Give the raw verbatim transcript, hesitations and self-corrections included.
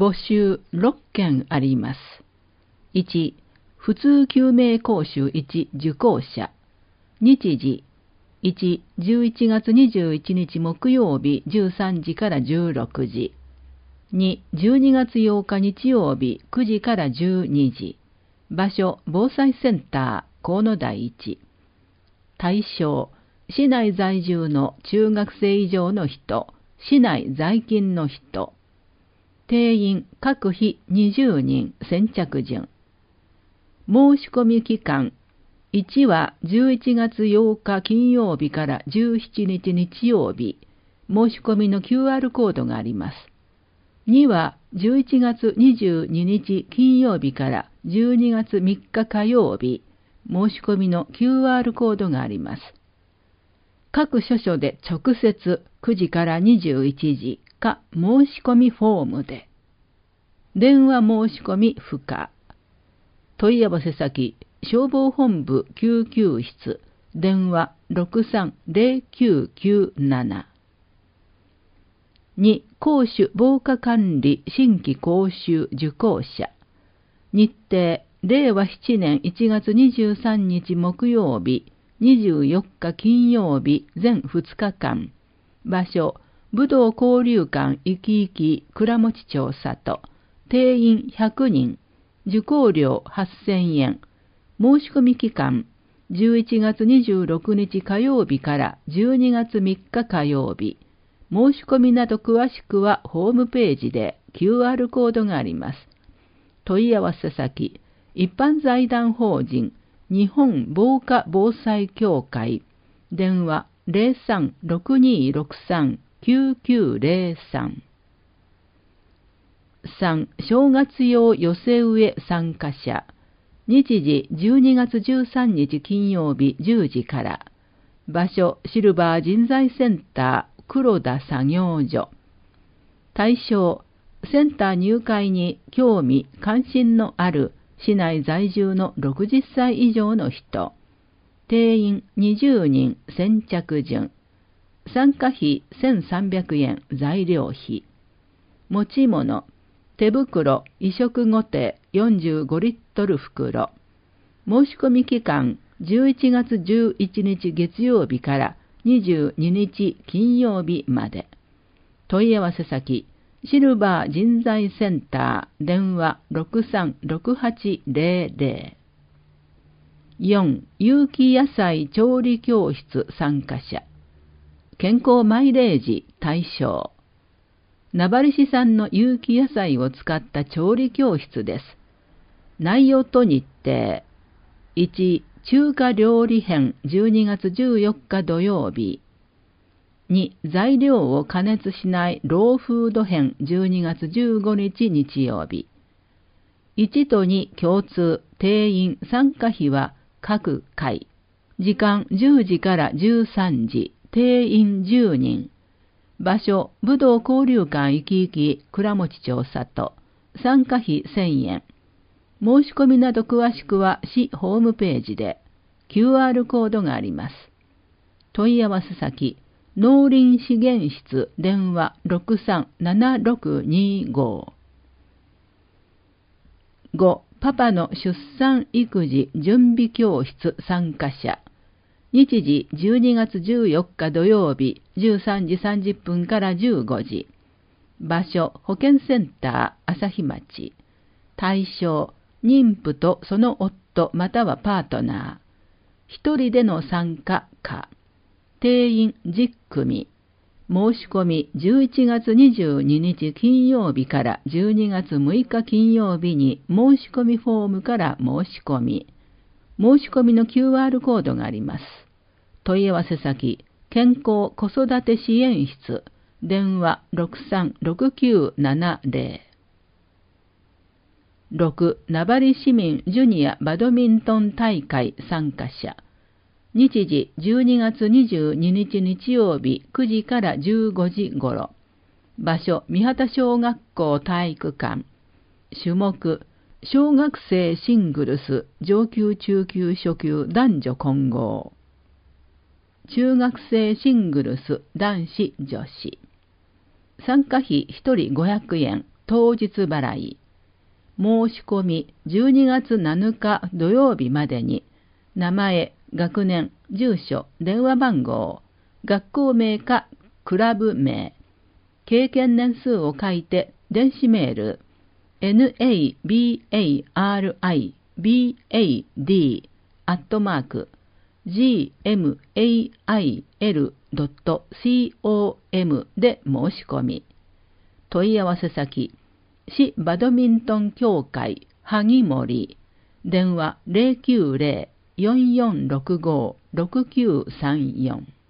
募集ろっけんあります。いち、普通救命講習いち受講者。日時、いち、じゅういちがつにじゅういちにち木曜日じゅうさんじからじゅうろくじ。に、じゅうにがつようか日曜日くじからじゅうにじ。場所、防災センター、河野台一。対象、市内在住の中学生以上の人、市内在勤の人。定員、各日にじゅうにん、先着順。申し込み期間、いちはじゅういちがつようか金曜日からじゅうしちにち日曜日、申し込みの キューアール コードがあります。にはじゅういちがつにじゅうににち金曜日からじゅうにがつみっか火曜日、申し込みの キューアール コードがあります。各所所で直接くじからにじゅういちじか申し込みフォームで。電話申し込み不可。問い合わせ先、消防本部救急室、電話 ろくさんぜろきゅうきゅうなな。に、講習防火管理新規講習受講者。日程、れいわななねんいちがつにじゅうさんにち木曜日、にじゅうよっか金曜日全ふつかかん。場所、武道交流館いきいき倉持町里。定員ひゃくにん。受講料はっせんえん。申し込み期間、じゅういちがつにじゅうろくにち火曜日からじゅうにがつみっか火曜日。申し込みなど詳しくはホームページで キューアール コードがあります。問い合わせ先、一般財団法人日本防火防災協会。電話 ゼロさんろくにろくさんきゅうきゅうゼロさん。さん、正月用寄せ植え参加者。日時じゅうにがつじゅうさんにち金曜日じゅうじから。場所、シルバー人材センター黒田作業所。対象、センター入会に興味・関心のある市内在住のろくじゅっさい以上の人。定員にじゅうにん、先着順。参加費せんさんびゃくえん、材料費。持ち物、手袋、移植ごてよんじゅうごリットル袋。申し込み期間、じゅういちがつじゅういちにち月曜日からにじゅうににち金曜日まで。問い合わせ先、シルバー人材センター、電話 ろくさんろくはちゼロゼロ。よん、有機野菜調理教室参加者。健康マイレージ対象。名張市産の有機野菜を使った調理教室です。内容と日程。いち、中華料理編じゅうにがつじゅうよっか土曜日。に、材料を加熱しないローフード編じゅうにがつじゅうごにち日曜日。いちとに共通、定員参加費は各回。時間じゅうじからじゅうさんじ、定員じゅうにん。場所、武道交流館いきいき倉持町里。参加費せんえん。申し込みなど詳しくは市ホームページで キューアール コードがあります。問い合わせ先、農林資源室電話 ろくさんななろくにご。ご、パパの出産育児準備教室参加者。日時じゅうにがつじゅうよっか土曜日じゅうさんじさんじゅっぷんからじゅうごじ。場所、保健センター朝日町。対象、妊婦とその夫またはパートナー。一人での参加か。定員じゅっくみ。申し込みじゅういちがつにじゅうににち金曜日からじゅうにがつむいか金曜日に申し込みフォームから申し込み。申し込みの キューアール コードがあります。問い合わせ先、健康子育て支援室、電話 ろくさんろくきゅうななゼロ。ろく、名張市民ジュニアバドミントン大会参加者。日時じゅうにがつにじゅうににち日曜日くじからじゅうごじ頃。場所、三畑小学校体育館。種目、小学生シングルス上級中級初級男女混合。中学生シングルス男子女子。参加費ひとりごひゃくえん、 当日払い。申し込みじゅうにがつなのか土曜日までに、名前、学年、住所、電話番号、学校名かクラブ名、経験年数を書いて電子メール、ナバリバド アットマーク ジーエムエーアイエル ドット コム で申し込み。問い合わせ先、市バドミントン協会萩森、電話 ゼロきゅうゼロ よんよんろくご ろくきゅうさんよん。